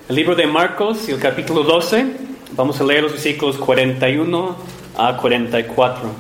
El libro de Marcos, el capítulo 12, vamos a leer los versículos 41 a 44.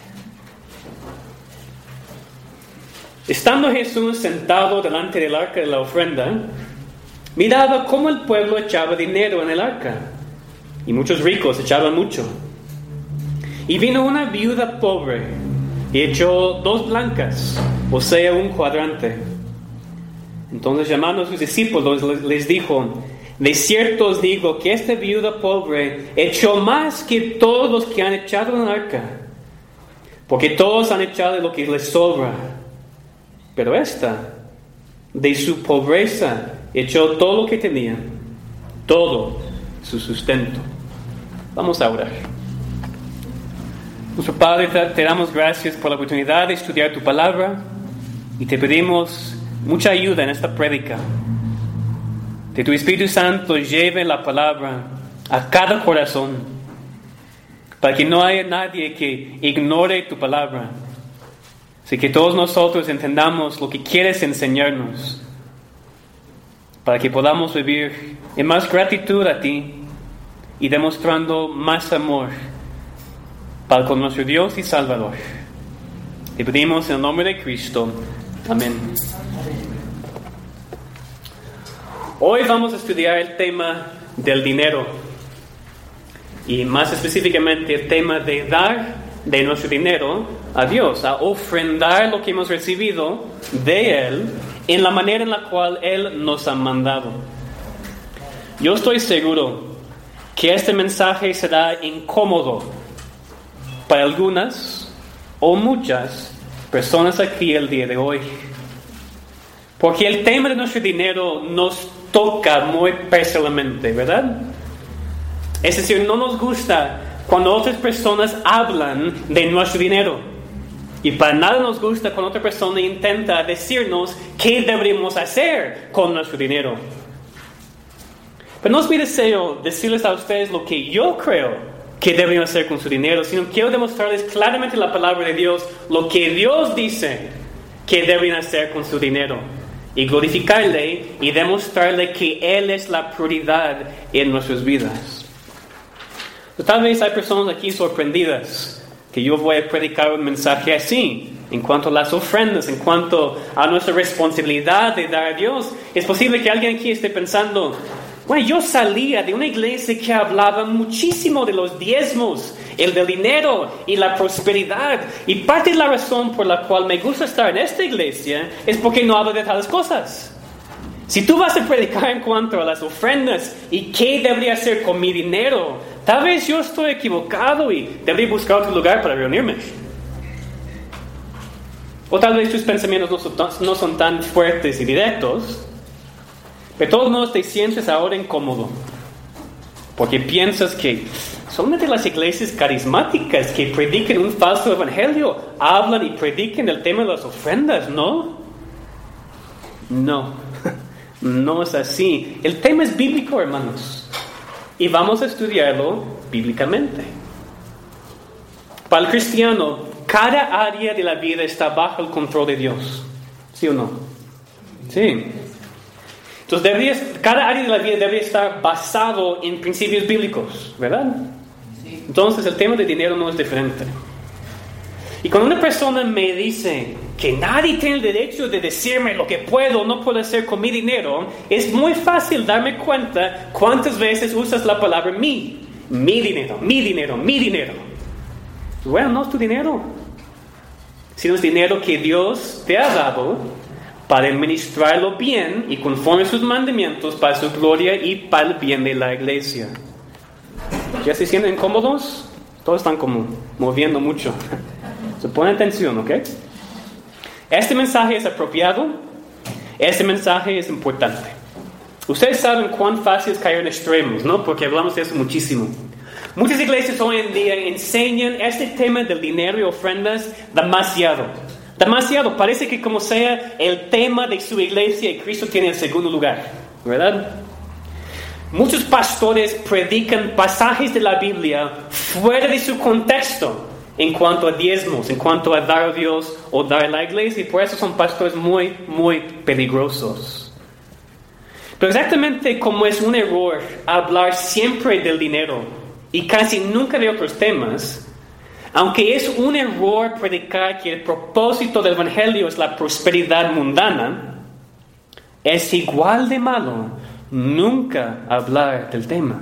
Estando Jesús sentado delante del arca de la ofrenda, miraba cómo el pueblo echaba dinero en el arca, y muchos ricos echaban mucho. Y vino una viuda pobre, y echó 2 blancas, o sea, un cuadrante. Entonces, llamando a sus discípulos, les dijo: de cierto os digo que esta viuda pobre echó más que todos los que han echado en el arca, porque todos han echado de lo que les sobra, pero esta, de su pobreza, echó todo lo que tenía, todo su sustento. Vamos a orar. Nuestro Padre, te damos gracias por la oportunidad de estudiar tu palabra y te pedimos mucha ayuda en esta prédica. Que tu Espíritu Santo lleve la palabra a cada corazón, para que no haya nadie que ignore tu palabra. Así que todos nosotros entendamos lo que quieres enseñarnos, para que podamos vivir en más gratitud a ti y demostrando más amor para con nuestro Dios y Salvador. Te pedimos en el nombre de Cristo. Amén. Hoy vamos a estudiar el tema del dinero y más específicamente el tema de dar de nuestro dinero a Dios, a ofrendar lo que hemos recibido de Él en la manera en la cual Él nos ha mandado. Yo estoy seguro que este mensaje será incómodo para algunas o muchas personas aquí el día de hoy, porque el tema de nuestro dinero nos toca muy personalmente, ¿verdad? Es decir, no nos gusta cuando otras personas hablan de nuestro dinero, y para nada nos gusta cuando otra persona intenta decirnos qué deberíamos hacer con nuestro dinero. Pero no es mi deseo decirles a ustedes lo que yo creo que deberían hacer con su dinero, sino quiero demostrarles claramente en la palabra de Dios lo que Dios dice que deberían hacer con su dinero, y glorificarle y demostrarle que Él es la prioridad en nuestras vidas. Tal vez hay personas aquí sorprendidas que yo voy a predicar un mensaje así, en cuanto a las ofrendas, en cuanto a nuestra responsabilidad de dar a Dios. Es posible que alguien aquí esté pensando: bueno, yo salía de una iglesia que hablaba muchísimo de los diezmos, el del dinero y la prosperidad, y parte de la razón por la cual me gusta estar en esta iglesia es porque no hablo de tales cosas. Si tú vas a predicar en cuanto a las ofrendas y qué debería hacer con mi dinero, tal vez yo estoy equivocado y debería buscar otro lugar para reunirme. O tal vez tus pensamientos no son tan fuertes y directos, pero de todos modos te sientes ahora incómodo, porque piensas que solamente las iglesias carismáticas que predican un falso evangelio hablan y predican el tema de las ofrendas, ¿no? No, no es así. El tema es bíblico, hermanos, y vamos a estudiarlo bíblicamente. Para el cristiano, cada área de la vida está bajo el control de Dios, ¿sí o no? Sí. Entonces, cada área de la vida debe estar basado en principios bíblicos, ¿verdad? Sí. Entonces, el tema del dinero no es diferente. Y cuando una persona me dice que nadie tiene el derecho de decirme lo que puedo o no puedo hacer con mi dinero, es muy fácil darme cuenta cuántas veces usas la palabra mi dinero, mi dinero, mi dinero. Bueno, no es tu dinero, sino es dinero que Dios te ha dado para administrarlo bien y conforme a sus mandamientos, para su gloria y para el bien de la iglesia. ¿Ya se sienten cómodos? Todos están como moviendo mucho. So, ponen atención, ¿ok? Este mensaje es apropiado. Este mensaje es importante. Ustedes saben cuán fácil es caer en extremos, ¿no? Porque hablamos de eso muchísimo. Muchas iglesias hoy en día enseñan este tema del dinero y ofrendas demasiado. Parece que como sea el tema de su iglesia y Cristo tiene el segundo lugar, ¿verdad? Muchos pastores predican pasajes de la Biblia fuera de su contexto en cuanto a diezmos, en cuanto a dar a Dios o dar a la iglesia, y por eso son pastores muy, muy peligrosos. Pero exactamente como es un error hablar siempre del dinero y casi nunca de otros temas, aunque es un error predicar que el propósito del Evangelio es la prosperidad mundana, es igual de malo nunca hablar del tema.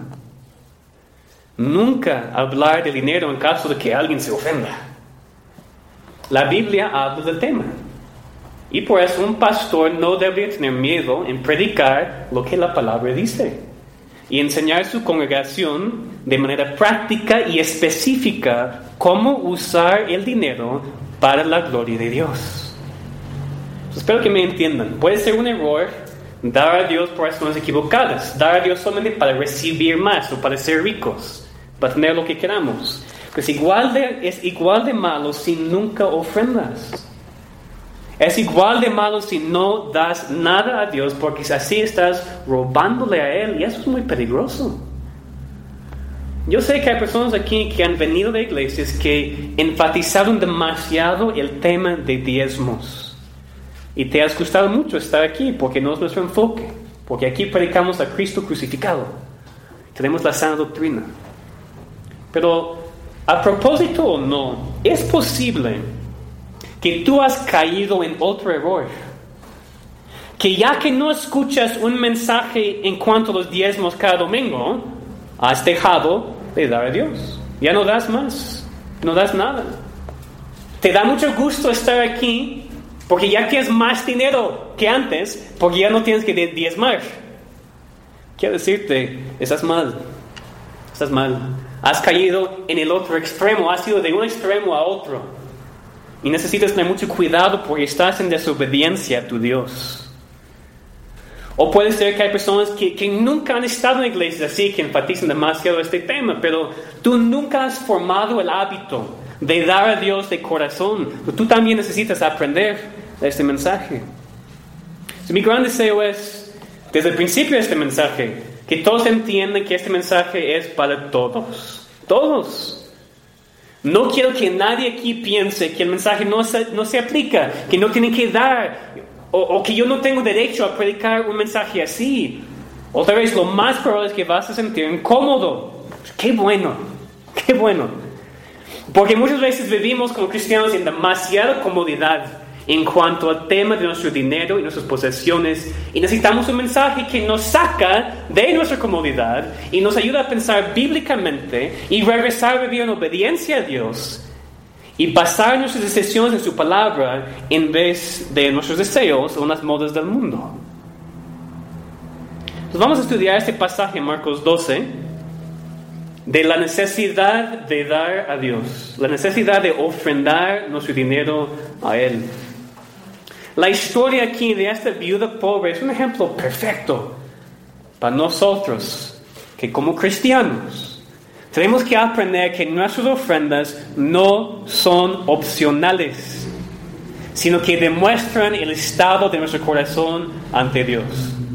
Nunca hablar del dinero en caso de que alguien se ofenda. La Biblia habla del tema. Y por eso un pastor no debería tener miedo en predicar lo que la palabra dice y enseñar a su congregación de manera práctica y específica cómo usar el dinero para la gloria de Dios. Espero que me entiendan. Puede ser un error dar a Dios por razones equivocadas, dar a Dios solamente para recibir más o para ser ricos, para tener lo que queramos. Pues es igual de malo si nunca ofrendas. Es igual de malo si no das nada a Dios, porque así estás robándole a Él, y eso es muy peligroso. Yo sé que hay personas aquí que han venido de iglesias que enfatizaron demasiado el tema de diezmos. Y te has gustado mucho estar aquí porque no es nuestro enfoque, porque aquí predicamos a Cristo crucificado. Tenemos la sana doctrina. Pero, a propósito o no, es posible que tú has caído en otro error. Que ya que no escuchas un mensaje en cuanto a los diezmos cada domingo, has dejado de dar a Dios. Ya no das más, no das nada. Te da mucho gusto estar aquí porque ya tienes más dinero que antes, porque ya no tienes que diezmar. Quiero decirte, estás mal. Estás mal. Has caído en el otro extremo, has ido de un extremo a otro. Y necesitas tener mucho cuidado porque estás en desobediencia a tu Dios. O puede ser que hay personas que nunca han estado en iglesias así, que enfatizan demasiado este tema, pero tú nunca has formado el hábito de dar a Dios de corazón. Tú también necesitas aprender de este mensaje. Mi gran deseo es, desde el principio de este mensaje, que todos entiendan que este mensaje es para todos. Todos. No quiero que nadie aquí piense que el mensaje no se aplica, que no tienen que dar, o que yo no tengo derecho a predicar un mensaje así. Otra vez, lo más probable es que vas a sentir incómodo. ¡Qué bueno! ¡Qué bueno! Porque muchas veces vivimos como cristianos en demasiada comodidad en cuanto al tema de nuestro dinero y nuestras posesiones, y necesitamos un mensaje que nos saca de nuestra comodidad y nos ayuda a pensar bíblicamente y regresar a vivir en obediencia a Dios y basar nuestras decisiones en su palabra en vez de nuestros deseos o las modas del mundo. Entonces vamos a estudiar este pasaje en Marcos 12 de la necesidad de dar a Dios, la necesidad de ofrendar nuestro dinero a Él. La historia aquí de esta viuda pobre es un ejemplo perfecto para nosotros, que como cristianos tenemos que aprender que nuestras ofrendas no son opcionales, sino que demuestran el estado de nuestro corazón ante Dios.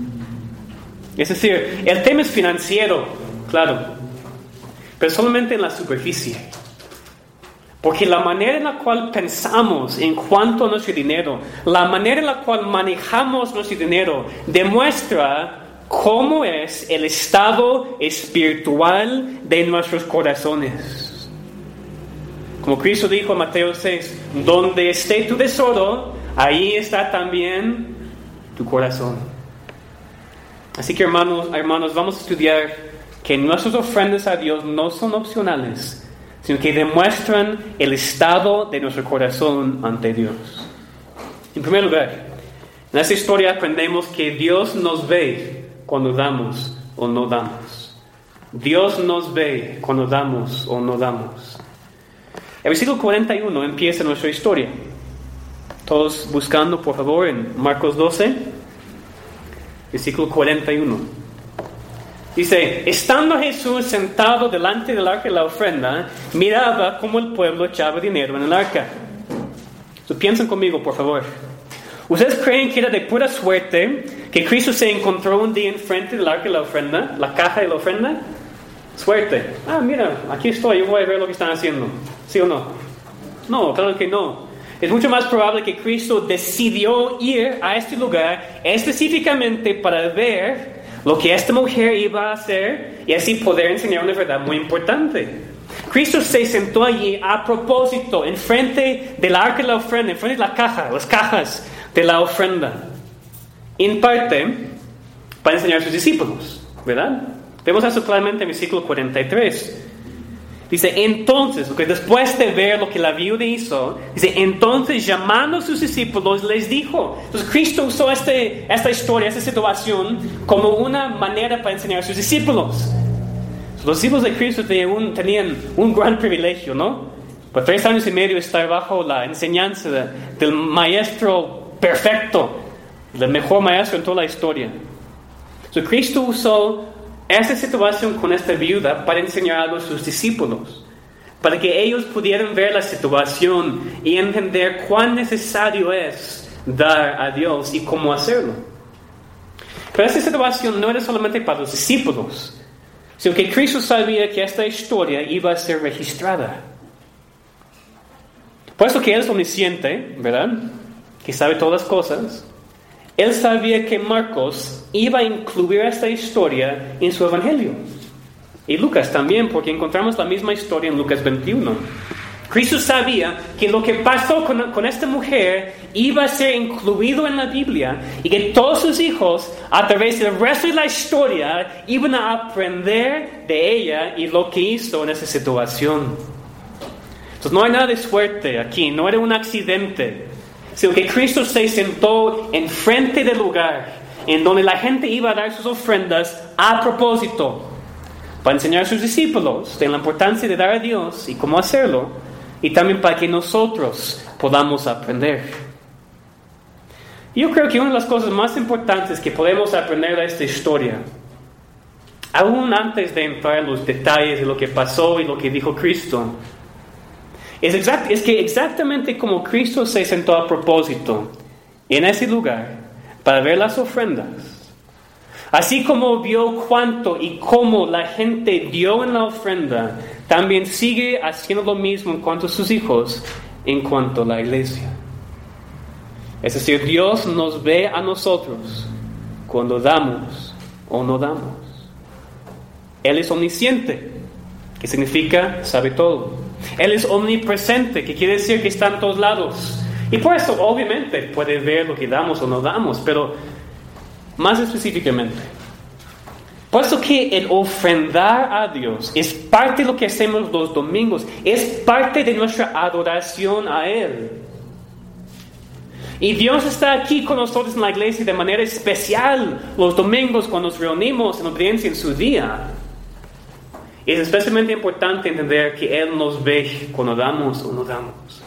Es decir, el tema es financiero, claro, pero solamente en la superficie. Porque la manera en la cual pensamos en cuanto a nuestro dinero, la manera en la cual manejamos nuestro dinero, demuestra cómo es el estado espiritual de nuestros corazones. Como Cristo dijo en Mateo 6, donde esté tu tesoro, ahí está también tu corazón. Así que hermanos, vamos a estudiar que nuestras ofrendas a Dios no son opcionales, sino que demuestran el estado de nuestro corazón ante Dios. En primer lugar, en esta historia aprendemos que Dios nos ve cuando damos o no damos. Dios nos ve cuando damos o no damos. El versículo 41 empieza nuestra historia. Todos buscando, por favor, en Marcos 12, versículo 41. Dice, estando Jesús sentado delante del arca de la ofrenda, miraba cómo el pueblo echaba dinero en el arca. Piensen conmigo, por favor. ¿Ustedes creen que era de pura suerte que Cristo se encontró un día enfrente del arca de la ofrenda, la caja de la ofrenda? Suerte. Mira, aquí estoy, yo voy a ver lo que están haciendo. ¿Sí o no? No, claro que no. Es mucho más probable que Cristo decidió ir a este lugar específicamente para ver lo que esta mujer iba a hacer y así poder enseñar una verdad muy importante. Cristo se sentó allí a propósito, enfrente del arca de la ofrenda, enfrente de las cajas de la ofrenda, en parte para enseñar a sus discípulos, ¿verdad? Vemos eso claramente en el versículo 43. Dice, entonces, porque después de ver lo que la viuda hizo, dice, entonces llamando a sus discípulos les dijo. Entonces Cristo usó esta historia, esta situación, como una manera para enseñar a sus discípulos. Los discípulos de Cristo tenían un gran privilegio, ¿no? Por 3 años y medio estar bajo la enseñanza del maestro perfecto, del mejor maestro en toda la historia. Entonces Cristo usó esta situación con esta viuda para enseñar algo a sus discípulos, para que ellos pudieran ver la situación y entender cuán necesario es dar a Dios y cómo hacerlo. Pero esta situación no era solamente para los discípulos, sino que Cristo sabía que esta historia iba a ser registrada. Por eso que Él es omnisciente, ¿verdad? Que sabe todas las cosas. Él sabía que Marcos iba a incluir esta historia en su evangelio. Y Lucas también, porque encontramos la misma historia en Lucas 21. Cristo sabía que lo que pasó con esta mujer iba a ser incluido en la Biblia y que todos sus hijos, a través del resto de la historia, iban a aprender de ella y lo que hizo en esa situación. Entonces no hay nada de suerte aquí, no era un accidente, sino que Cristo se sentó enfrente del lugar en donde la gente iba a dar sus ofrendas a propósito, para enseñar a sus discípulos de la importancia de dar a Dios y cómo hacerlo, y también para que nosotros podamos aprender. Yo creo que una de las cosas más importantes que podemos aprender de esta historia, aún antes de entrar en los detalles de lo que pasó y lo que dijo Cristo, es que exactamente como Cristo se sentó a propósito en ese lugar para ver las ofrendas, así como vio cuánto y cómo la gente dio en la ofrenda, también sigue haciendo lo mismo en cuanto a sus hijos, en cuanto a la iglesia. Es decir, Dios nos ve a nosotros cuando damos o no damos. Él es omnisciente, que significa sabe todo. Él es omnipresente, que quiere decir que está en todos lados. Y por eso, obviamente, puede ver lo que damos o no damos, pero más específicamente, puesto que el ofrendar a Dios es parte de lo que hacemos los domingos, es parte de nuestra adoración a Él. Y Dios está aquí con nosotros en la iglesia de manera especial los domingos cuando nos reunimos en obediencia en su día. Es especialmente importante entender que Él nos ve cuando damos o no damos.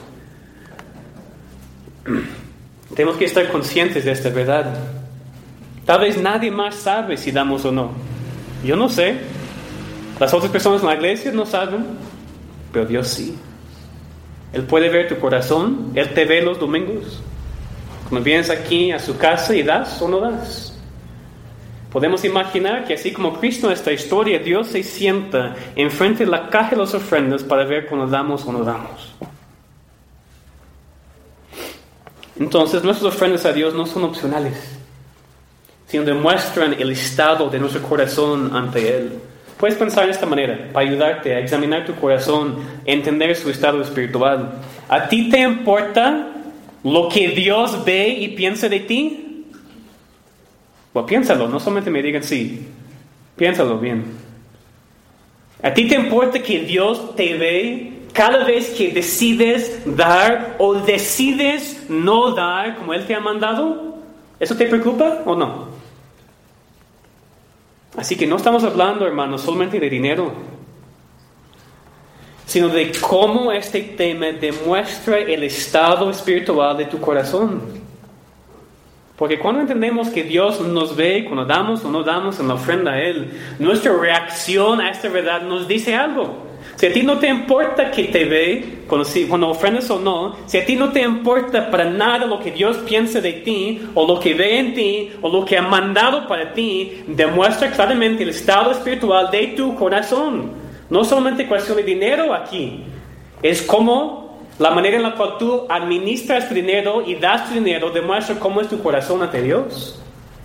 Tenemos que estar conscientes de esta verdad. Tal vez nadie más sabe si damos o no. Yo no sé. Las otras personas en la iglesia no saben, pero Dios sí. Él puede ver tu corazón. Él te ve los domingos. Cuando vienes aquí a su casa y das o no das. Podemos imaginar que así como Cristo en esta historia, Dios se sienta enfrente de la caja de las ofrendas para ver cuando damos o no damos. Entonces, nuestras ofrendas a Dios no son opcionales, sino demuestran el estado de nuestro corazón ante Él. Puedes pensar de esta manera, para ayudarte a examinar tu corazón, entender su estado espiritual. ¿A ti te importa lo que Dios ve y piensa de ti? Bueno, piénsalo, no solamente me digan sí, piénsalo bien. ¿A ti te importa que Dios te ve cada vez que decides dar o decides no dar como Él te ha mandado? ¿Eso te preocupa o no? Así que no estamos hablando, hermanos, solamente de dinero, sino de cómo este tema demuestra el estado espiritual de tu corazón. Porque cuando entendemos que Dios nos ve cuando damos o no damos en la ofrenda a Él, nuestra reacción a esta verdad nos dice algo. Si a ti no te importa que te ve cuando ofrendas o no, si a ti no te importa para nada lo que Dios piensa de ti, o lo que ve en ti, o lo que ha mandado para ti, demuestra claramente el estado espiritual de tu corazón. No solamente cuestión de dinero aquí, es cómo La manera en la cual tú administras tu dinero y das tu dinero demuestra cómo es tu corazón ante Dios.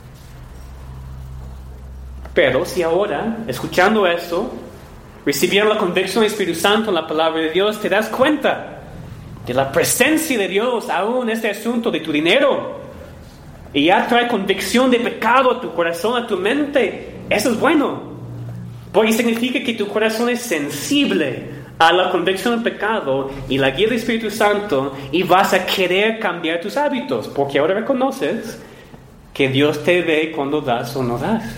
Pero si ahora, escuchando esto, recibieron la convicción del Espíritu Santo en la palabra de Dios, te das cuenta de la presencia de Dios aún en este asunto de tu dinero, y ya trae convicción de pecado a tu corazón, a tu mente, eso es bueno, porque significa que tu corazón es sensible a la convicción del pecado y la guía del Espíritu Santo, y vas a querer cambiar tus hábitos, porque ahora reconoces que Dios te ve cuando das o no das.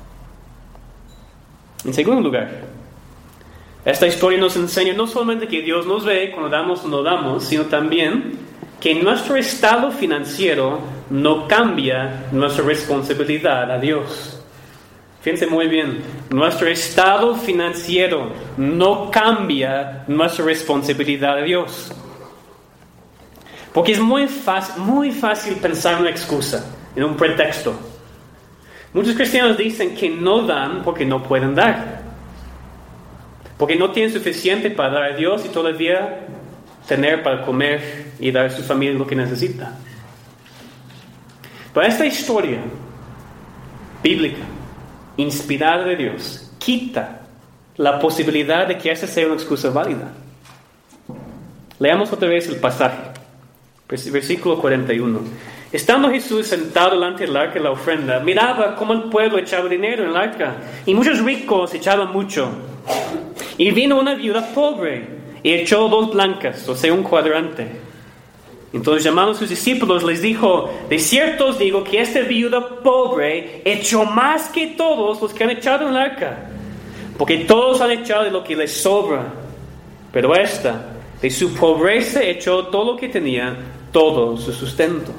En segundo lugar, esta historia nos enseña no solamente que Dios nos ve cuando damos o no damos, sino también que nuestro estado financiero no cambia nuestra responsabilidad a Dios. Fíjense muy bien, nuestro estado financiero no cambia nuestra responsabilidad a Dios. Porque es muy fácil pensar en una excusa, en un pretexto. Muchos cristianos dicen que no dan porque no pueden dar. Porque no tienen suficiente para dar a Dios y todavía tener para comer y dar a su familia lo que necesita. Pero esta historia bíblica, inspirada de Dios, quita la posibilidad de que esa sea una excusa válida. Leamos otra vez el pasaje, versículo 41. Estando Jesús sentado delante del arca de la ofrenda, miraba cómo el pueblo echaba dinero en el arca, y muchos ricos echaban mucho. Y vino una viuda pobre y echó 2 blancas, o sea, un cuadrante. Entonces, llamando a sus discípulos, les dijo: de cierto os digo que esta viuda pobre echó más que todos los que han echado en el arca, porque todos han echado de lo que les sobra, pero esta, de su pobreza, echó todo lo que tenía, todo su sustento.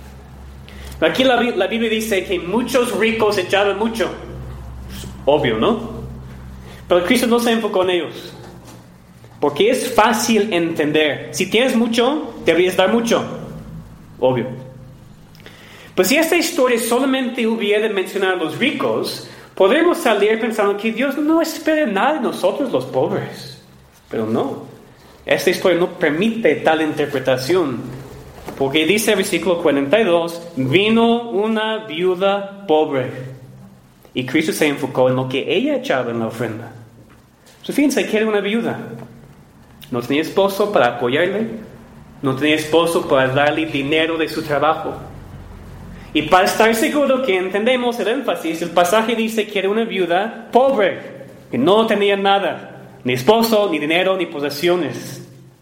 Aquí la Biblia dice que muchos ricos echaban mucho. Obvio, ¿no? Pero Cristo no se enfocó en ellos, porque es fácil entender. Si tienes mucho, deberías dar mucho. Obvio. Pues si esta historia solamente hubiera mencionado a los ricos, podríamos salir pensando que Dios no espera nada de nosotros los pobres. Pero no. Esta historia no permite tal interpretación. Porque dice el versículo 42, vino una viuda pobre. Y Cristo se enfocó en lo que ella echaba en la ofrenda. Fíjense que era una viuda. No tenía esposo para apoyarle. No tenía esposo para darle dinero de su trabajo. Y para estar seguro que entendemos el énfasis, el pasaje dice que era una viuda pobre, que no tenía nada, ni esposo, ni dinero, ni posesiones.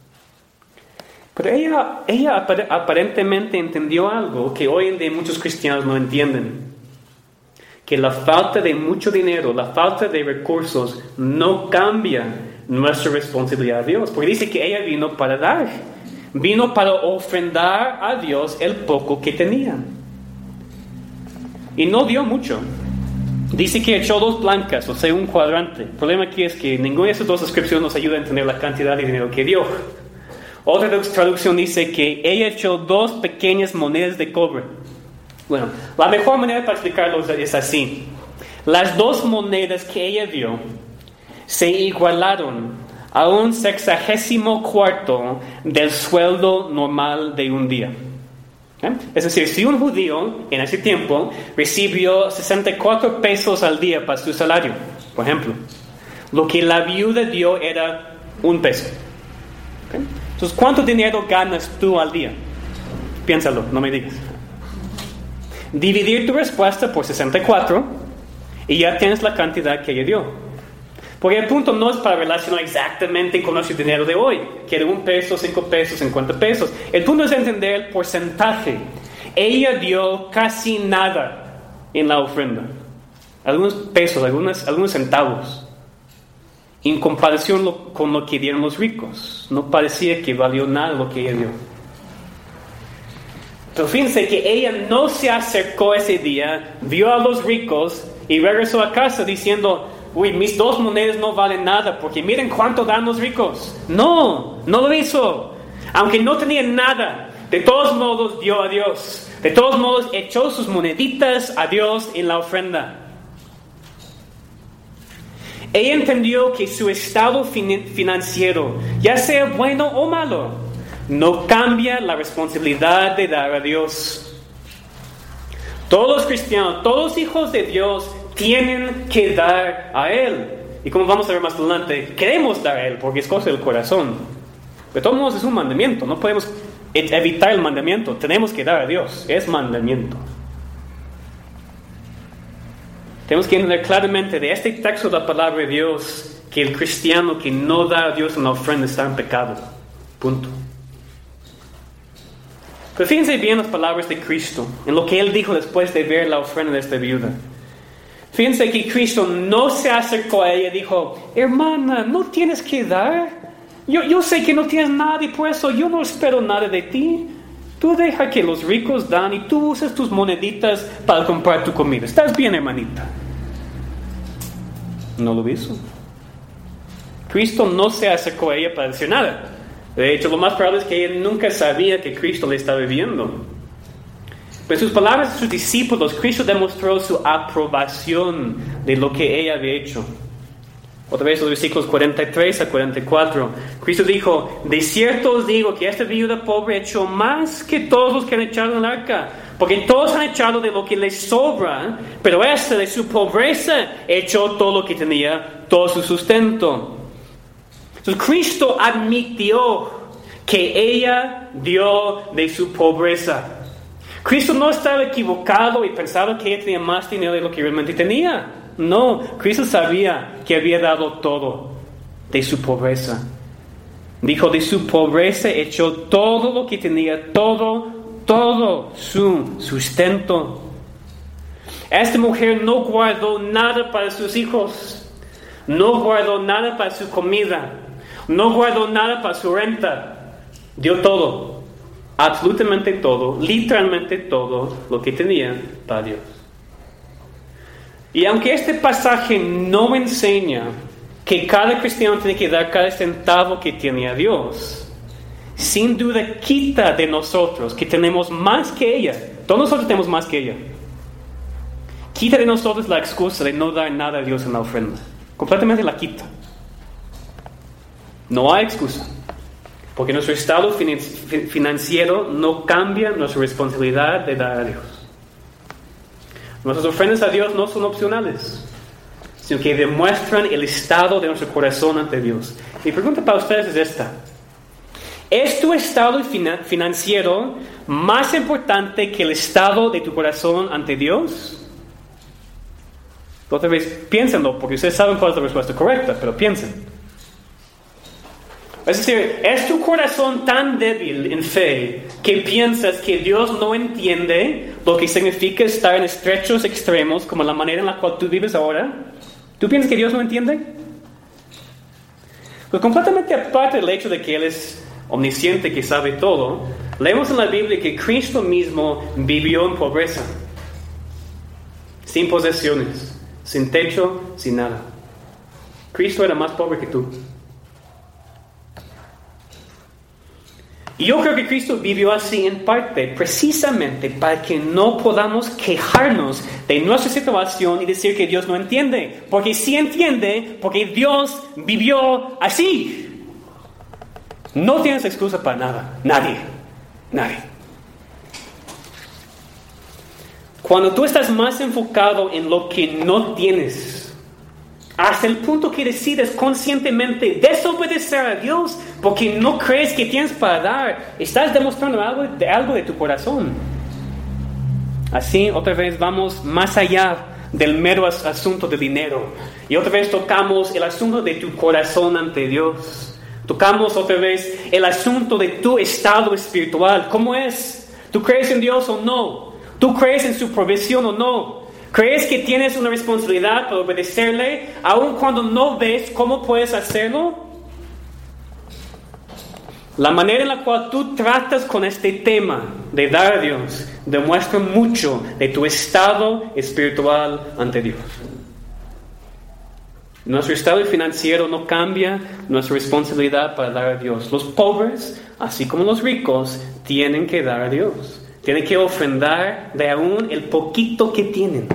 Pero ella aparentemente entendió algo que hoy en día muchos cristianos no entienden. Que la falta de mucho dinero, la falta de recursos, no cambia nuestra responsabilidad a Dios. Porque dice que ella vino para dar. Vino para ofrendar a Dios el poco que tenía. Y no dio mucho. Dice que echó 2 blancas, o sea, un cuadrante. El problema aquí es que ninguna de esas 2 descripciones nos ayuda a entender la cantidad de dinero que dio. Otra traducción dice que ella echó 2 pequeñas monedas de cobre. Bueno, la mejor manera para explicarlo es así. Las 2 monedas que ella dio se igualaron a 1/64 del sueldo normal de un día. Es decir, si un judío en ese tiempo recibió 64 pesos al día para su salario, por ejemplo, lo que la viuda dio era 1 peso. Entonces, ¿cuánto dinero ganas tú al día? Piénsalo, no me digas. Dividir tu respuesta por 64 y ya tienes la cantidad que ella dio. Porque el punto no es para relacionar exactamente con nuestro dinero de hoy, que era 1 peso, 5 pesos, 50 pesos. El punto es entender el porcentaje. Ella dio casi nada en la ofrenda. Algunos pesos, algunos centavos. En comparación con lo que dieron los ricos. No parecía que valió nada lo que ella dio. Pero fíjense que ella no se acercó ese día, vio a los ricos y regresó a casa diciendo: uy, mis 2 monedas no valen nada porque miren cuánto dan los ricos. No lo hizo. Aunque no tenía nada, de todos modos dio a Dios. De todos modos echó sus moneditas a Dios en la ofrenda. Ella entendió que su estado financiero, ya sea bueno o malo, no cambia la responsabilidad de dar a Dios. Todos los cristianos, todos los hijos de Dios tienen que dar a Él. Y como vamos a ver más adelante, queremos dar a Él porque es cosa del corazón. De todos modos es un mandamiento, no podemos evitar el mandamiento, tenemos que dar a Dios, es mandamiento. Tenemos que entender claramente de este texto de la palabra de Dios que el cristiano que no da a Dios una ofrenda está en pecado. Punto. Pero fíjense bien las palabras de Cristo, en lo que Él dijo después de ver la ofrenda de esta viuda. Fíjense que Cristo no se acercó a ella y dijo: hermana, no tienes que dar. Yo sé que no tienes nada y por eso yo no espero nada de ti. Tú deja que los ricos dan y tú usas tus moneditas para comprar tu comida. ¿Estás bien, hermanita? No lo hizo. Cristo no se acercó a ella para decir nada. De hecho, lo más probable es que ella nunca sabía que Cristo le estaba viendo. Pero en sus palabras a sus discípulos, Cristo demostró su aprobación de lo que ella había hecho. Otra vez los versículos 43 a 44. Cristo dijo: de cierto os digo que esta viuda pobre echó más que todos los que han echado en el arca, porque todos han echado de lo que les sobra, pero esta de su pobreza echó todo lo que tenía, todo su sustento. Entonces Cristo admitió que ella dio de su pobreza. Cristo no estaba equivocado y pensaba que ella tenía más dinero de lo que realmente tenía. No, Cristo sabía que había dado todo de su pobreza. Dijo: de su pobreza echó todo lo que tenía, todo su sustento. Esta mujer no guardó nada para sus hijos, no guardó nada para su comida, no guardó nada para su renta. Dio todo, absolutamente todo, literalmente todo lo que tenía para Dios. Y aunque este pasaje no enseña que cada cristiano tiene que dar cada centavo que tiene a Dios, sin duda quita de nosotros que tenemos más que ella. Todos nosotros tenemos más que ella. Quita de nosotros la excusa de no dar nada a Dios en la ofrenda. Completamente la quita. No hay excusa. Porque nuestro estado financiero no cambia nuestra responsabilidad de dar a Dios. Nuestras ofrendas a Dios no son opcionales, sino que demuestran el estado de nuestro corazón ante Dios. Mi pregunta para ustedes es esta: ¿es tu estado financiero más importante que el estado de tu corazón ante Dios? Otra vez, piénsenlo, porque ustedes saben cuál es la respuesta correcta, pero piensen. Es decir, ¿es tu corazón tan débil en fe que piensas que Dios no entiende lo que significa estar en estrechos extremos como la manera en la cual tú vives ahora? ¿Tú piensas que Dios no entiende? Pues completamente aparte del hecho de que Él es omnisciente, que sabe todo, leemos en la Biblia que Cristo mismo vivió en pobreza, sin posesiones, sin techo, sin nada. Cristo era más pobre que tú. Y yo creo que Cristo vivió así en parte, precisamente para que no podamos quejarnos de nuestra situación y decir que Dios no entiende. Porque sí entiende, porque Dios vivió así. No tienes excusa para nada. Nadie. Cuando tú estás más enfocado en lo que no tienes, hasta el punto que decides conscientemente desobedecer a Dios porque no crees que tienes para dar, estás demostrando algo de tu corazón. Así, otra vez vamos más allá del mero asunto de dinero. Y otra vez tocamos el asunto de tu corazón ante Dios. Tocamos otra vez el asunto de tu estado espiritual. ¿Cómo es? ¿Tú crees en Dios o no? ¿Tú crees en su provisión o no? ¿Crees que tienes una responsabilidad para obedecerle, aun cuando no ves cómo puedes hacerlo? La manera en la cual tú tratas con este tema de dar a Dios demuestra mucho de tu estado espiritual ante Dios. Nuestro estado financiero no cambia nuestra responsabilidad para dar a Dios. Los pobres, así como los ricos, tienen que dar a Dios. Tienen que ofrendar de aún el poquito que tienen.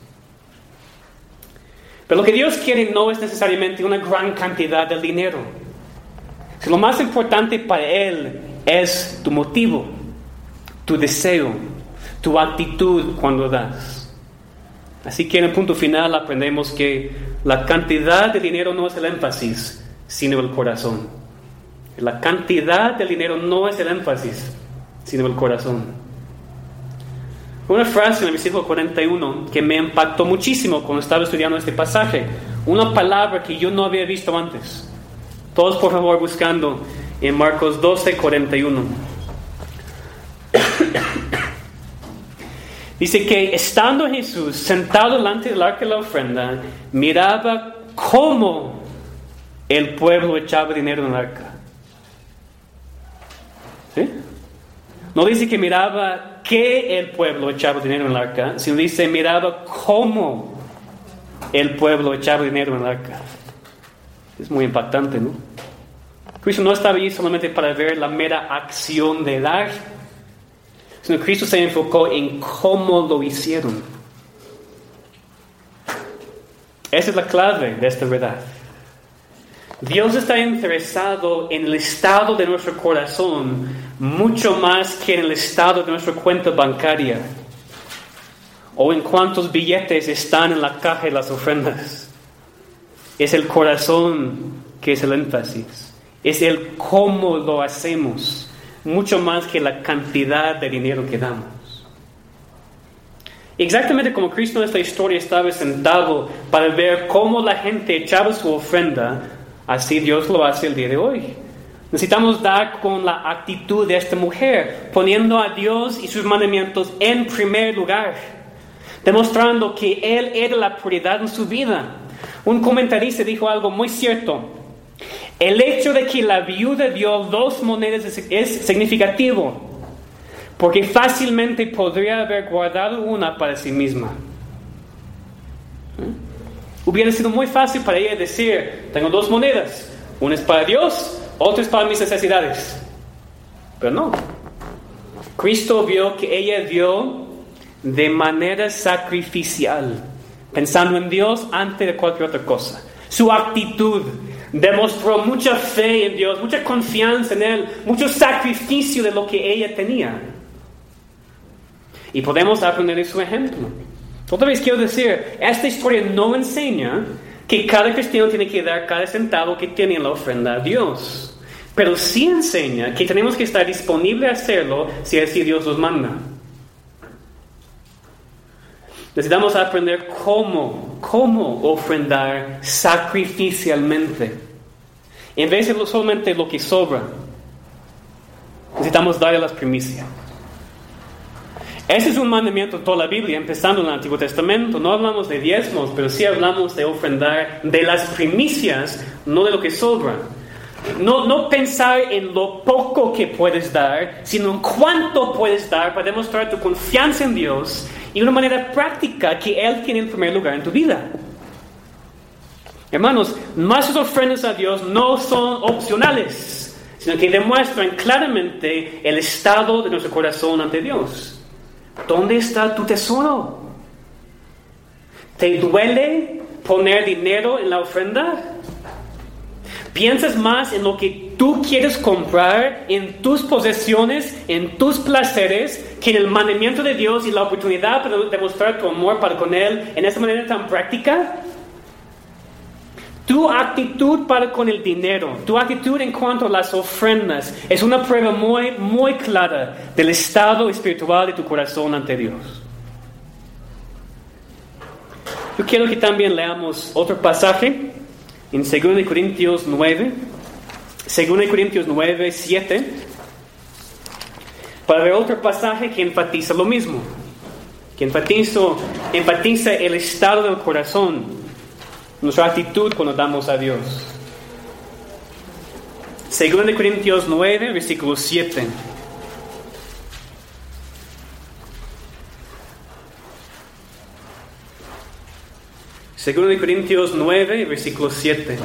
Pero lo que Dios quiere no es necesariamente una gran cantidad de dinero. Lo más importante para Él es tu motivo, tu deseo, tu actitud cuando das. Así que en el punto final aprendemos que la cantidad de dinero no es el énfasis, sino el corazón. La cantidad de dinero no es el énfasis, sino el corazón. Una frase en el versículo 41 que me impactó muchísimo cuando estaba estudiando este pasaje. Una palabra que yo no había visto antes. Todos por favor buscando en Marcos 12:41. Dice que estando Jesús sentado delante del arca de la ofrenda, miraba cómo el pueblo echaba dinero en el arca. ¿Sí? No dice que miraba que el pueblo echaba dinero en el arca, sino dice miraba cómo el pueblo echaba dinero en el arca. Es muy impactante, ¿no? Cristo no estaba allí solamente para ver la mera acción de dar, sino que Cristo se enfocó en cómo lo hicieron. Esa es la clave de esta verdad. Dios está interesado en el estado de nuestro corazón mucho más que en el estado de nuestra cuenta bancaria o en cuántos billetes están en la caja de las ofrendas. Es el corazón que es el énfasis. Es el cómo lo hacemos, mucho más que la cantidad de dinero que damos. Exactamente como Cristo en esta historia estaba sentado para ver cómo la gente echaba su ofrenda, así Dios lo hace el día de hoy. Necesitamos dar con la actitud de esta mujer, poniendo a Dios y sus mandamientos en primer lugar, demostrando que Él era la prioridad en su vida. Un comentarista dijo algo muy cierto. El hecho de que la viuda dio 2 monedas es significativo, porque fácilmente podría haber guardado una para sí misma. Hubiera sido muy fácil para ella decir, tengo 2 monedas, una es para Dios, otra es para mis necesidades. Pero no. Cristo vio que ella dio de manera sacrificial, pensando en Dios antes de cualquier otra cosa. Su actitud demostró mucha fe en Dios, mucha confianza en Él, mucho sacrificio de lo que ella tenía. Y podemos aprender de su ejemplo. Otra vez quiero decir, esta historia no enseña que cada cristiano tiene que dar cada centavo que tiene en la ofrenda a Dios. Pero sí enseña que tenemos que estar disponibles a hacerlo si así Dios nos manda. Necesitamos aprender cómo ofrendar sacrificialmente. En vez de solamente lo que sobra, necesitamos darle las primicias. Ese es un mandamiento de toda la Biblia, empezando en el Antiguo Testamento. No hablamos de diezmos, pero sí hablamos de ofrendar de las primicias, no de lo que sobra. No pensar en lo poco que puedes dar, sino en cuánto puedes dar para demostrar tu confianza en Dios y una manera práctica que Él tiene en primer lugar en tu vida. Hermanos, nuestras ofrendas a Dios no son opcionales, sino que demuestran claramente el estado de nuestro corazón ante Dios. ¿Dónde está tu tesoro? ¿Te duele poner dinero en la ofrenda? ¿Piensas más en lo que tú quieres comprar, en tus posesiones, en tus placeres, que en el mandamiento de Dios y la oportunidad para demostrar tu amor para con Él en esa manera tan práctica? Tu actitud para con el dinero, tu actitud en cuanto a las ofrendas, es una prueba muy, muy clara del estado espiritual de tu corazón ante Dios. Yo quiero que también leamos otro pasaje en 2 Corintios 9, 2 Corintios 9, 7, para ver otro pasaje que enfatiza lo mismo, que enfatiza el estado del corazón, nuestra actitud cuando damos a Dios. 2 Corintios 9, versículo 7. Segundo de Corintios 9, versículo 7.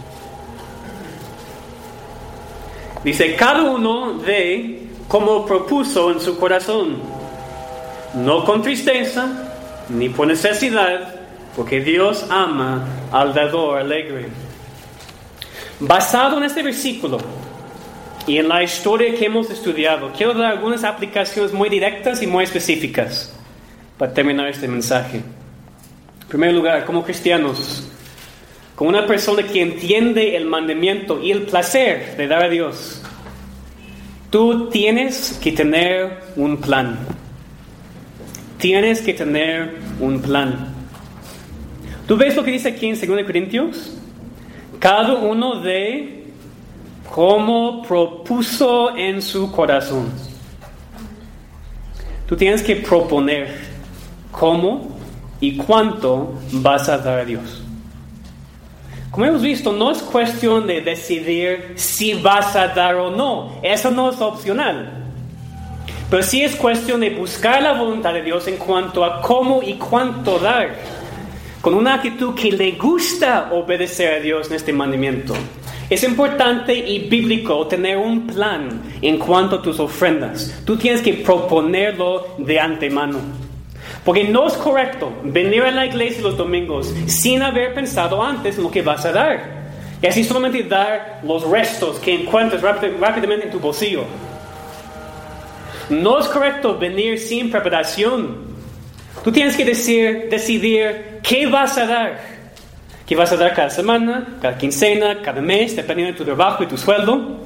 Dice, cada uno dé como propuso en su corazón, no con tristeza, ni por necesidad, porque Dios ama al dador alegre. Basado en este versículo, y en la historia que hemos estudiado, quiero dar algunas aplicaciones muy directas y muy específicas para terminar este mensaje. En primer lugar, como cristianos, como una persona que entiende el mandamiento y el placer de dar a Dios, tú tienes que tener un plan. Tienes que tener un plan. ¿Tú ves lo que dice aquí en 2 Corintios? Cada uno de como propuso en su corazón. Tú tienes que proponer cómo y cuánto vas a dar a Dios. Como hemos visto, no es cuestión de decidir si vas a dar o no. Eso no es opcional. Pero sí es cuestión de buscar la voluntad de Dios en cuanto a cómo y cuánto dar, con una actitud que le gusta obedecer a Dios en este mandamiento. Es importante y bíblico tener un plan en cuanto a tus ofrendas. Tú tienes que proponerlo de antemano. Porque no es correcto venir a la iglesia los domingos sin haber pensado antes en lo que vas a dar. Y así solamente dar los restos que encuentres rápidamente en tu bolsillo. No es correcto venir sin preparación. Tú tienes que decidir qué vas a dar. ¿Qué vas a dar cada semana, cada quincena, cada mes, dependiendo de tu trabajo y tu sueldo?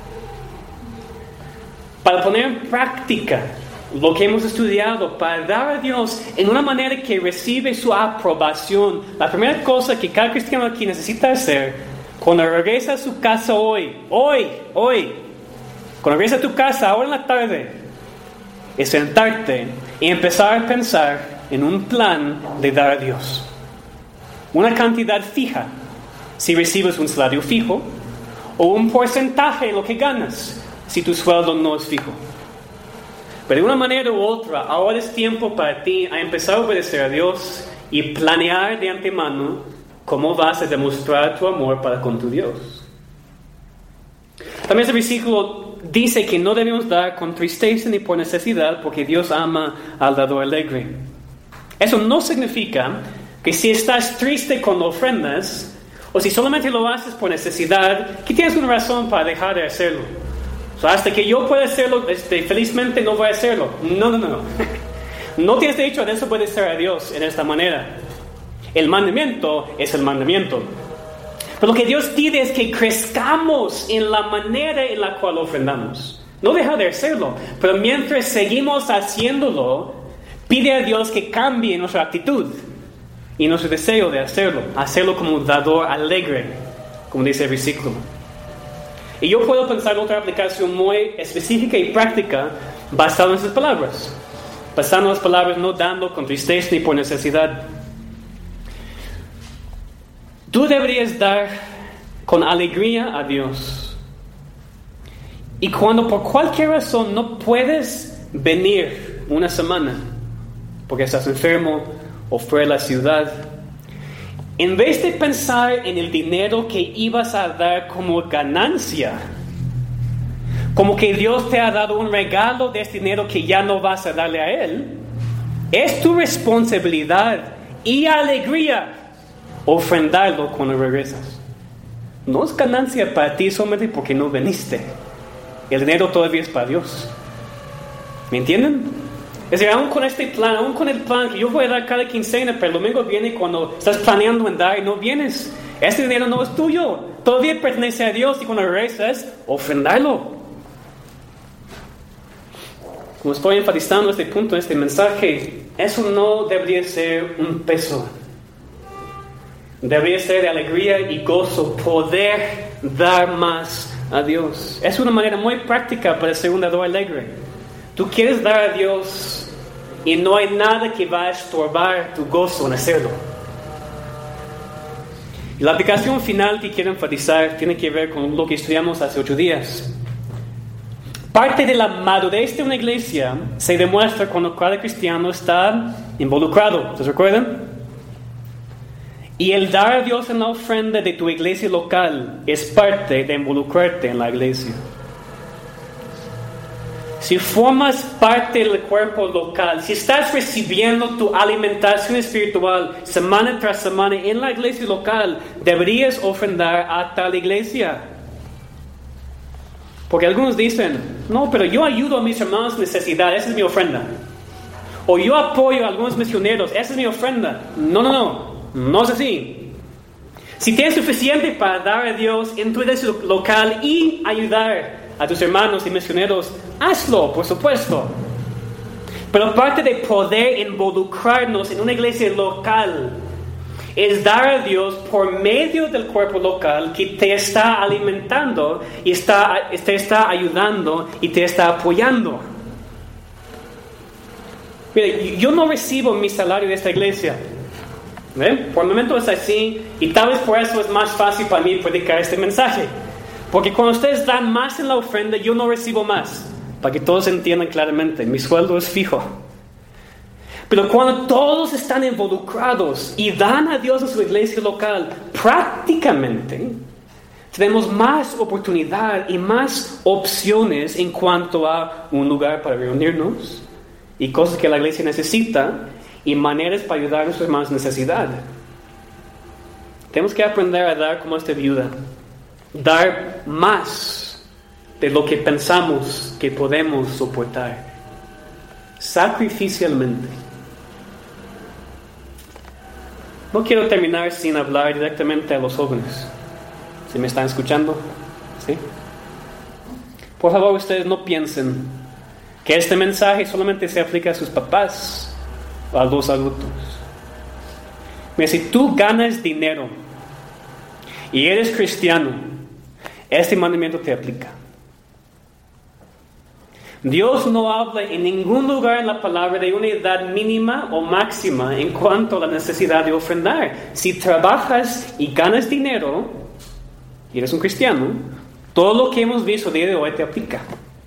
Para poner en práctica lo que hemos estudiado, para dar a Dios en una manera que recibe su aprobación. La primera cosa que cada cristiano aquí necesita hacer, cuando regresa a su casa hoy, cuando regresa a tu casa ahora en la tarde, es sentarte y empezar a pensar en un plan de dar a Dios. Una cantidad fija, si recibes un salario fijo, o un porcentaje de lo que ganas, si tu sueldo no es fijo. Pero de una manera u otra, ahora es tiempo para ti a empezar a obedecer a Dios y planear de antemano cómo vas a demostrar tu amor para con tu Dios. También este versículo dice que no debemos dar con tristeza ni por necesidad, porque Dios ama al dador alegre. Eso no significa que si estás triste con ofrendas, o si solamente lo haces por necesidad, que tienes una razón para dejar de hacerlo. O sea, hasta que yo pueda hacerlo, felizmente no voy a hacerlo. No. No tienes derecho a desobedecer a Dios en esta manera. El mandamiento es el mandamiento. Pero lo que Dios pide es que crezcamos en la manera en la cual ofrendamos. No deja de hacerlo, pero mientras seguimos haciéndolo, pide a Dios que cambie nuestra actitud y nuestro deseo de hacerlo como un dador alegre, como dice el versículo. Y yo puedo pensar en otra aplicación muy específica y práctica basada en esas palabras. Basada en las palabras no dando con tristeza ni por necesidad. Tú deberías dar con alegría a Dios. Y cuando por cualquier razón no puedes venir una semana, porque estás enfermo o fuera de la ciudad, en vez de pensar en el dinero que ibas a dar como ganancia, como que Dios te ha dado un regalo de este dinero que ya no vas a darle a Él, es tu responsabilidad y alegría ofrendarlo cuando regresas. No es ganancia para ti solamente porque no viniste. El dinero todavía es para Dios. ¿Me entienden? Es decir, aún con este plan, aún con el plan que yo voy a dar cada quincena, pero el domingo viene cuando estás planeando en dar y no vienes. Este dinero no es tuyo, todavía pertenece a Dios, y cuando regresas, ofrendarlo. Como estoy enfatizando este punto, este mensaje, eso no debería ser un peso. Debería ser de alegría y gozo poder dar más a Dios. Es una manera muy práctica para ser un dador alegre. Tú quieres dar a Dios y no hay nada que va a estorbar tu gozo en hacerlo. Y la aplicación final que quiero enfatizar tiene que ver con lo que estudiamos hace 8 días. Parte de la madurez de una iglesia se demuestra cuando cada cristiano está involucrado. ¿Se recuerdan? Y el dar a Dios en la ofrenda de tu iglesia local es parte de involucrarte en la iglesia. Si formas parte del cuerpo local, si estás recibiendo tu alimentación espiritual semana tras semana en la iglesia local, deberías ofrendar a tal iglesia. Porque algunos dicen, no, pero yo ayudo a mis hermanos en necesidad, esa es mi ofrenda. O yo apoyo a algunos misioneros, esa es mi ofrenda. No es así. Si tienes suficiente para dar a Dios en tu iglesia local y ayudar a tus hermanos y misioneros, hazlo, por supuesto. Pero parte de poder involucrarnos en una iglesia local es dar a Dios por medio del cuerpo local que te está alimentando y te está ayudando y te está apoyando. Mire, yo no recibo mi salario de esta iglesia. ¿Ven? Por el momento es así, y tal vez por eso es más fácil para mí predicar este mensaje. Porque cuando ustedes dan más en la ofrenda, yo no recibo más. Para que todos entiendan claramente, mi sueldo es fijo. Pero cuando todos están involucrados y dan a Dios en su iglesia local, prácticamente tenemos más oportunidad y más opciones en cuanto a un lugar para reunirnos y cosas que la iglesia necesita y maneras para ayudar a nuestros hermanos en necesidad. Tenemos que aprender a dar como esta viuda. Dar más de lo que pensamos que podemos soportar. Sacrificialmente. No quiero terminar sin hablar directamente a los jóvenes. ¿Sí me están escuchando? ¿Sí? Por favor, ustedes no piensen que este mensaje solamente se aplica a sus papás o a los adultos. Mira, si tú ganas dinero y eres cristiano, este mandamiento te aplica. Dios no habla en ningún lugar en la palabra de una edad mínima o máxima en cuanto a la necesidad de ofrendar. Si trabajas y ganas dinero y eres un cristiano, todo lo que hemos visto el día de hoy te aplica.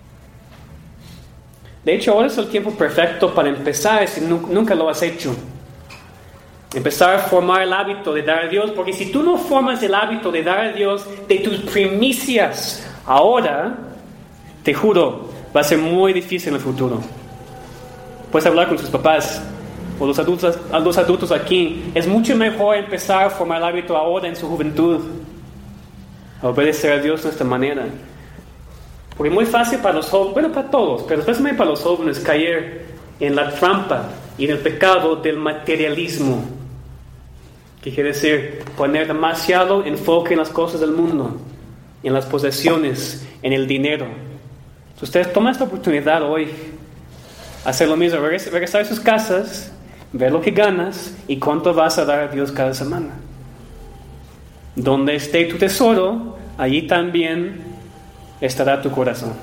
De hecho, ahora es el tiempo perfecto para empezar si nunca lo has hecho. Empezar a formar el hábito de dar a Dios, porque si tú no formas el hábito de dar a Dios de tus primicias ahora, te juro, va a ser muy difícil en el futuro. Puedes hablar con tus papás o los adultos aquí. Es mucho mejor empezar a formar el hábito ahora en su juventud, a obedecer a Dios de esta manera. Porque es muy fácil para los jóvenes, bueno, para todos, pero especialmente para los jóvenes, caer en la trampa y en el pecado del materialismo. Que quiere decir poner demasiado enfoque en las cosas del mundo, en las posesiones, en el dinero. Si ustedes toman esta oportunidad hoy, hacer lo mismo, regresar a sus casas, ver lo que ganas y cuánto vas a dar a Dios cada semana. Donde esté tu tesoro, allí también estará tu corazón.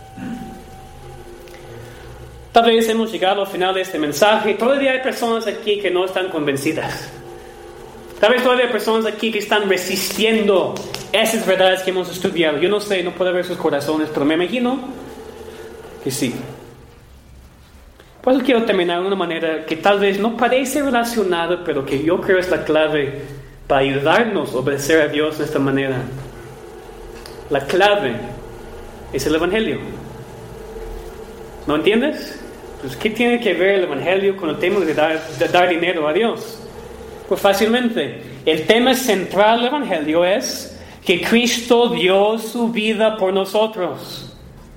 Tal vez hemos llegado al final de este mensaje. Todavía hay personas aquí que no están convencidas. Tal vez todavía hay personas aquí que están resistiendo esas verdades que hemos estudiado. Yo no sé, no puedo ver sus corazones, pero me imagino que sí. Por eso quiero terminar de una manera que tal vez no parece relacionada, pero que yo creo es la clave para ayudarnos a obedecer a Dios de esta manera. La clave es el Evangelio. ¿No entiendes? Pues, ¿qué tiene que ver el Evangelio con el tema de dar dinero a Dios? Pues fácilmente, el tema central del Evangelio es que Cristo dio su vida por nosotros.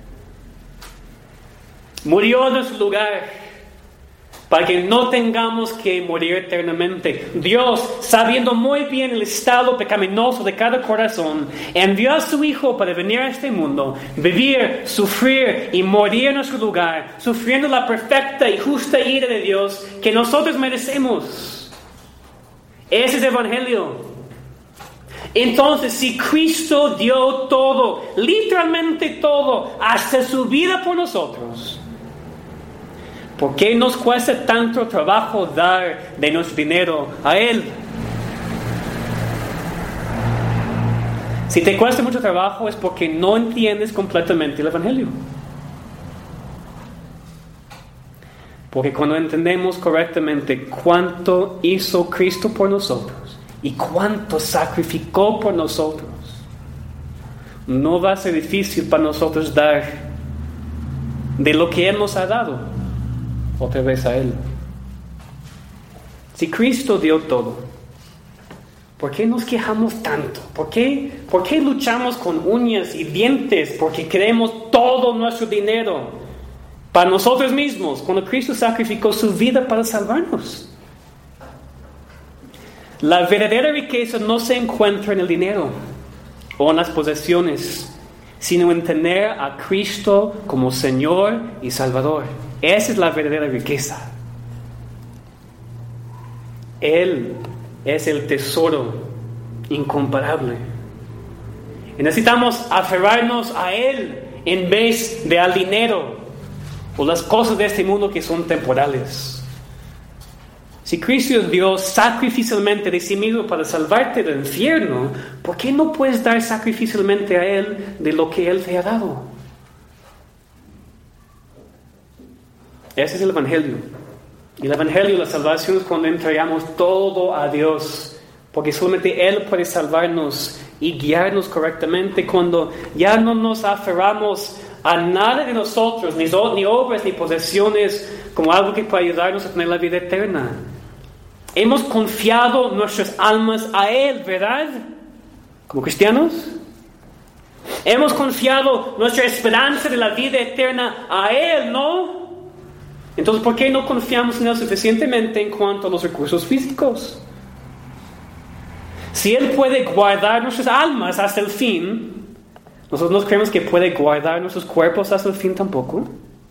Murió en nuestro lugar para que no tengamos que morir eternamente. Dios, sabiendo muy bien el estado pecaminoso de cada corazón, envió a su Hijo para venir a este mundo, vivir, sufrir y morir en nuestro lugar, sufriendo la perfecta y justa ira de Dios que nosotros merecemos. Ese es el Evangelio. Entonces, si Cristo dio todo, literalmente todo, hasta su vida por nosotros, ¿por qué nos cuesta tanto trabajo dar de nuestro dinero a Él? Si te cuesta mucho trabajo es porque no entiendes completamente el Evangelio. Porque cuando entendemos correctamente cuánto hizo Cristo por nosotros y cuánto sacrificó por nosotros, no va a ser difícil para nosotros dar de lo que Él nos ha dado otra vez a Él. Si Cristo dio todo, ¿Por qué nos quejamos tanto? ¿Por qué luchamos con uñas y dientes? Porque queremos todo nuestro dinero para nosotros mismos, cuando Cristo sacrificó su vida para salvarnos. La verdadera riqueza no se encuentra en el dinero o en las posesiones, sino en tener a Cristo como Señor y Salvador. Esa es la verdadera riqueza. Él es el tesoro incomparable. Y necesitamos aferrarnos a Él en vez de al dinero o las cosas de este mundo que son temporales. Si Cristo dio sacrificialmente de sí mismo para salvarte del infierno, ¿por qué no puedes dar sacrificialmente a Él de lo que Él te ha dado? Ese es el Evangelio. Y el Evangelio, la salvación, es cuando entregamos todo a Dios, porque solamente Él puede salvarnos y guiarnos correctamente. Cuando ya no nos aferramos a nada de nosotros, ni obras, ni posesiones, como algo que puede ayudarnos a tener la vida eterna. Hemos confiado nuestras almas a Él, ¿verdad? Como cristianos. Hemos confiado nuestra esperanza de la vida eterna a Él, ¿no? Entonces, ¿por qué no confiamos en Él suficientemente en cuanto a los recursos físicos? Si Él puede guardar nuestras almas hasta el fin, ¿nosotros no creemos que puede guardar nuestros cuerpos hasta el fin tampoco?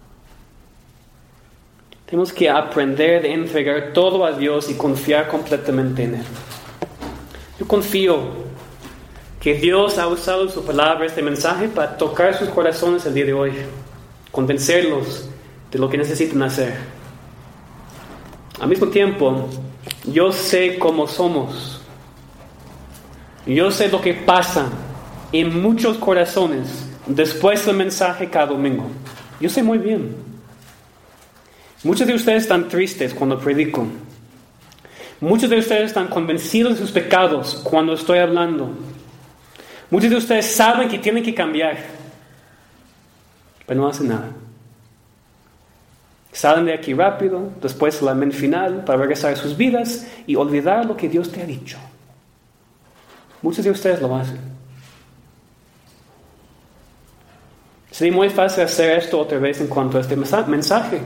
Tenemos que aprender a entregar todo a Dios y confiar completamente en Él. Yo confío que Dios ha usado su palabra, este mensaje, para tocar sus corazones el día de hoy, convencerlos de lo que necesitan hacer. Al mismo tiempo, yo sé cómo somos. Yo sé lo que pasa en muchos corazones después del mensaje cada domingo. Yo sé muy bien. Muchos de ustedes están tristes cuando predico. Muchos de ustedes están convencidos de sus pecados cuando estoy hablando. Muchos de ustedes saben que tienen que cambiar, pero no hacen nada. Salen de aquí rápido, después del amén final, para regresar a sus vidas y olvidar lo que Dios te ha dicho. Muchos de ustedes lo hacen. Sería muy fácil hacer esto otra vez en cuanto a este mensaje.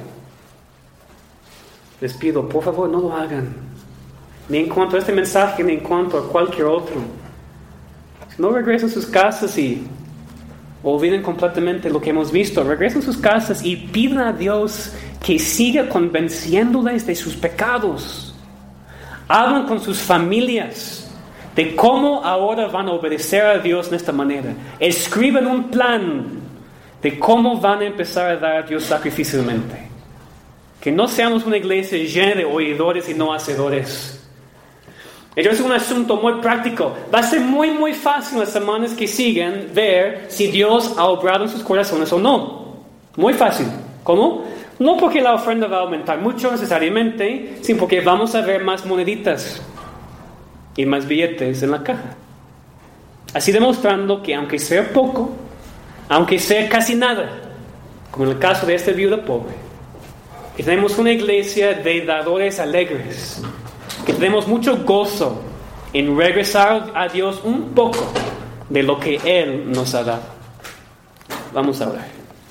Les pido, por favor, no lo hagan. Ni en cuanto a este mensaje, ni en cuanto a cualquier otro. Si no regresen a sus casas y olviden completamente lo que hemos visto, regresen a sus casas y pidan a Dios que siga convenciéndoles de sus pecados. Hablan con sus familias de cómo ahora van a obedecer a Dios de esta manera. Escriban un plan de cómo van a empezar a dar a Dios sacrificialmente. Que no seamos una iglesia llena de oidores y no hacedores. Ello es un asunto muy práctico. Va a ser muy fácil en las semanas que siguen ver si Dios ha obrado en sus corazones o no. Muy fácil. ¿Cómo? No porque la ofrenda va a aumentar mucho necesariamente, sino porque vamos a ver más moneditas y más billetes en la caja. Así demostrando que aunque sea poco, aunque sea casi nada, como en el caso de esta viuda pobre, que tenemos una iglesia de dadores alegres, que tenemos mucho gozo en regresar a Dios un poco de lo que Él nos ha dado. Vamos a orar.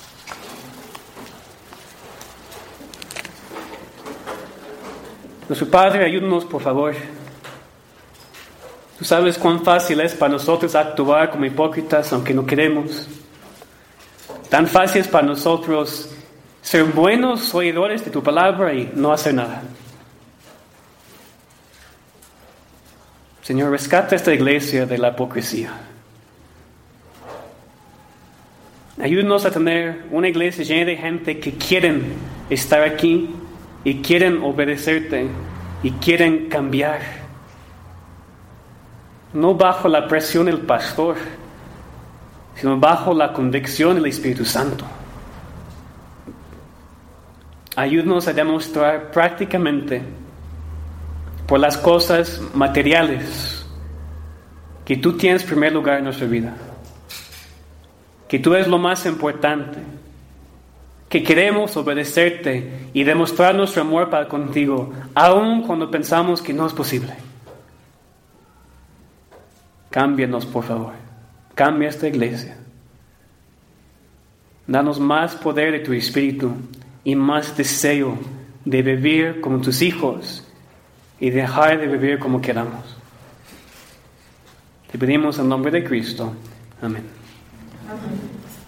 Nuestro Padre, ayúdanos por favor. Tú sabes cuán fácil es para nosotros actuar como hipócritas aunque no queremos. Tan fácil es para nosotros ser buenos oidores de tu palabra y no hacer nada. Señor, rescata esta iglesia de la hipocresía. Ayúdanos a tener una iglesia llena de gente que quieren estar aquí y quieren obedecerte y quieren cambiar. No bajo la presión del pastor, sino bajo la convicción del Espíritu Santo. Ayúdanos a demostrar prácticamente por las cosas materiales que tú tienes primer lugar en nuestra vida, que tú eres lo más importante, que queremos obedecerte y demostrar nuestro amor para contigo, aun cuando pensamos que no es posible. Cámbianos, por favor. Cambia esta iglesia. Danos más poder de tu Espíritu y más deseo de vivir como tus hijos y dejar de vivir como queramos. Te pedimos en nombre de Cristo. Amén. Amén.